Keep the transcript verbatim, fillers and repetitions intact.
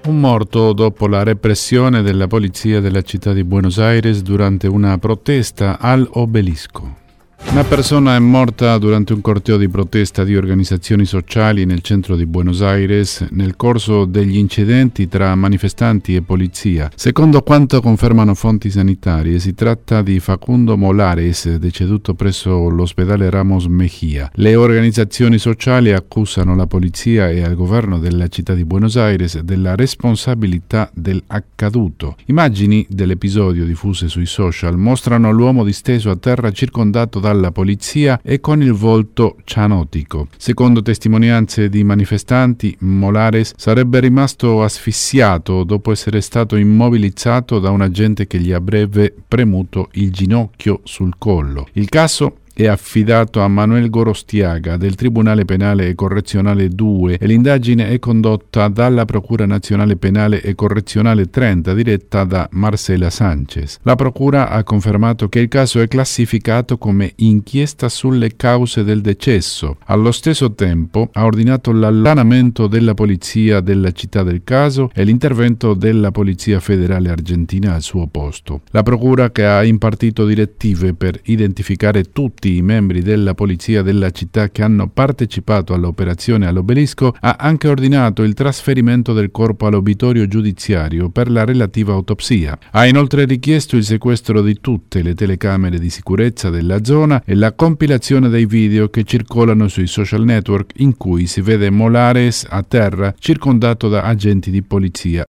Un morto dopo la repressione della polizia della città di Buenos Aires durante una protesta al Obelisco. Una persona è morta durante un corteo di protesta di organizzazioni sociali nel centro di Buenos Aires nel corso degli incidenti tra manifestanti e polizia. Secondo quanto confermano fonti sanitarie, si tratta di Facundo Molares, deceduto presso l'ospedale Ramos Mejía. Le organizzazioni sociali accusano la polizia e il governo della città di Buenos Aires della responsabilità dell'accaduto. Immagini dell'episodio diffuse sui social mostrano l'uomo disteso a terra circondato dalla polizia e con il volto cianotico. Secondo testimonianze di manifestanti, Molares sarebbe rimasto asfissiato dopo essere stato immobilizzato da un agente che gli avrebbe premuto il ginocchio sul collo. Il caso è affidato a Manuel Gorostiaga del Tribunale Penale e Correzionale due e l'indagine è condotta dalla Procura Nazionale Penale e Correzionale trenta diretta da Marcela Sanchez. La Procura ha confermato che il caso è classificato come inchiesta sulle cause del decesso. Allo stesso tempo ha ordinato l'allontanamento della polizia della città del caso e l'intervento della Polizia Federale Argentina al suo posto. La Procura, che ha impartito direttive per identificare tutti i membri della polizia della città che hanno partecipato all'operazione all'Obelisco, ha anche ordinato il trasferimento del corpo all'obitorio giudiziario per la relativa autopsia. Ha inoltre richiesto il sequestro di tutte le telecamere di sicurezza della zona e la compilazione dei video che circolano sui social network in cui si vede Molares a terra circondato da agenti di polizia